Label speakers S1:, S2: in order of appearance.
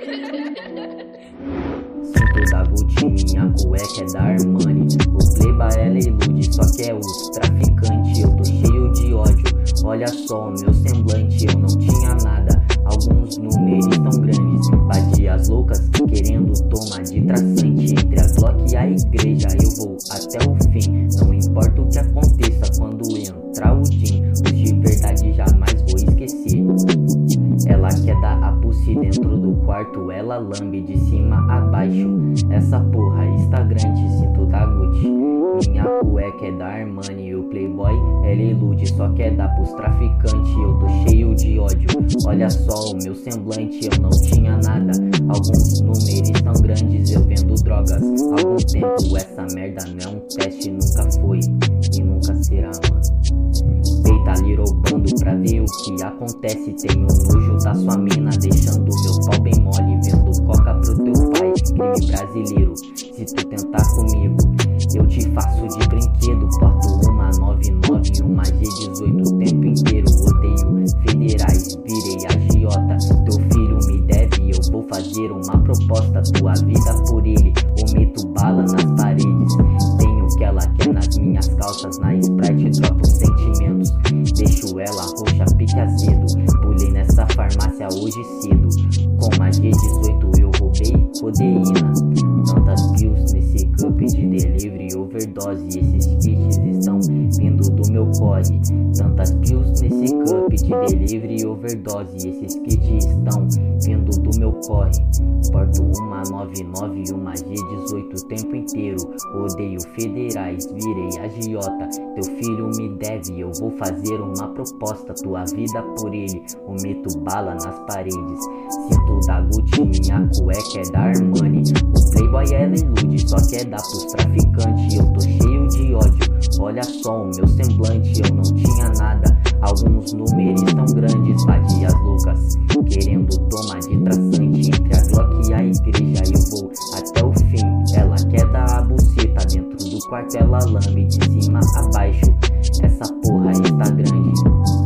S1: Cinto da Gucci, minha cueca é da Armani. O playboy ela ilude, só que é os traficantes. Eu tô cheio de ódio, olha só o meu semblante. Eu não tinha nada, alguns números tão grandes. Vadias loucas querendo tomar de traçante. Entre a Glock e a igreja eu vou até o fim. Não importa o que aconteça quando entrar o Jim. Os de verdade jamais vou esquecer. Ela quer dar a pussy dentro do quarto, ela lambe de cima a baixo. Essa porra está grande, cinto da Gucci. Minha cueca é da Armani. O playboy ela ilude, só quer dar pros traficantes. Eu tô cheio de ódio, olha só o meu semblante. Eu não tinha nada, alguns números tão grandes. Eu vendo drogas há algum tempo. Essa merda não é um teste, nunca foi e nunca será, mano. Peita little bando pra ver o que acontece. Tenho nojo da sua mina, deixando meu pau bem mole. Vendo coca pro teu pai, crime brasileiro. Se tu tentar comigo, eu te faço de brinquedo. Porto uma 99 e uma G18 o tempo inteiro. Odeio federais, virei agiota. Teu filho me deve, eu vou fazer uma proposta. Tua vida por ele, ou meto bala nas paredes. Tenho o que ela quer nas minhas calças. Na Sprite troco sentimentos, deixo ela roxa, pique azedo. Pulei nessa farmácia hoje cedo. Com a G18 eu roubei codeína. Tantas pills nesse cup de delivery overdose. Esses kits estão vindo do meu corre. Tantas pills nesse cup de delivery overdose. Esses kits estão vindo do meu corre. Porto uma 99 e uma G18 o tempo inteiro. Odeio federais, virei agiota. Teu filho me deve, eu vou fazer uma proposta. Tua vida por ele, eu meto bala nas paredes. Cinto da Gucci, minha cueca é da Armani. O playboy ela ilude, só quer dar pros traficantes. Eu tô cheio de ódio, olha só o meu semblante. Eu não tinha nada, alguns números tão grandes. Vadias loucas querendo tomar de traçante. Entre a Glock e a igreja eu vou até o fim. Ela quer dar a buceta dentro do quarto, ela lambe de cima a baixo. Essa porra está grande.